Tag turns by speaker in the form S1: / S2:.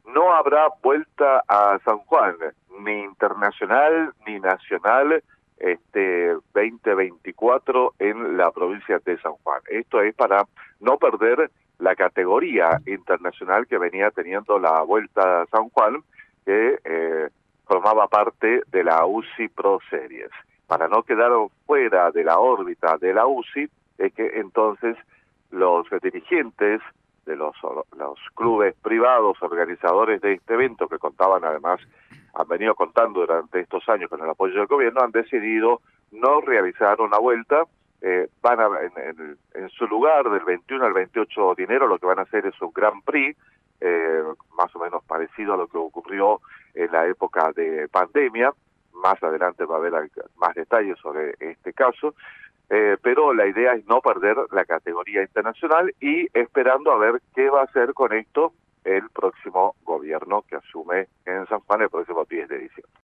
S1: no habrá vuelta a San Juan, ni internacional ni nacional, 2024 en la provincia de San Juan. Esto es para no perder la categoría internacional que venía teniendo la Vuelta a San Juan, que formaba parte de la UCI Pro Series. Para no quedar fuera de la órbita de la UCI, es que entonces los dirigentes de los clubes privados organizadores de este evento, que contaban además, han venido contando durante estos años con el apoyo del gobierno, han decidido no realizar una vuelta. Van a, en su lugar, del 21 al 28 de enero, lo que van a hacer es un Grand Prix, más o menos parecido a lo que ocurrió en la época de pandemia. Más adelante va a haber más detalles sobre este caso, pero la idea es no perder la categoría internacional y esperando a ver qué va a hacer con esto el próximo gobierno que asume en San Juan el próximo 10 de diciembre.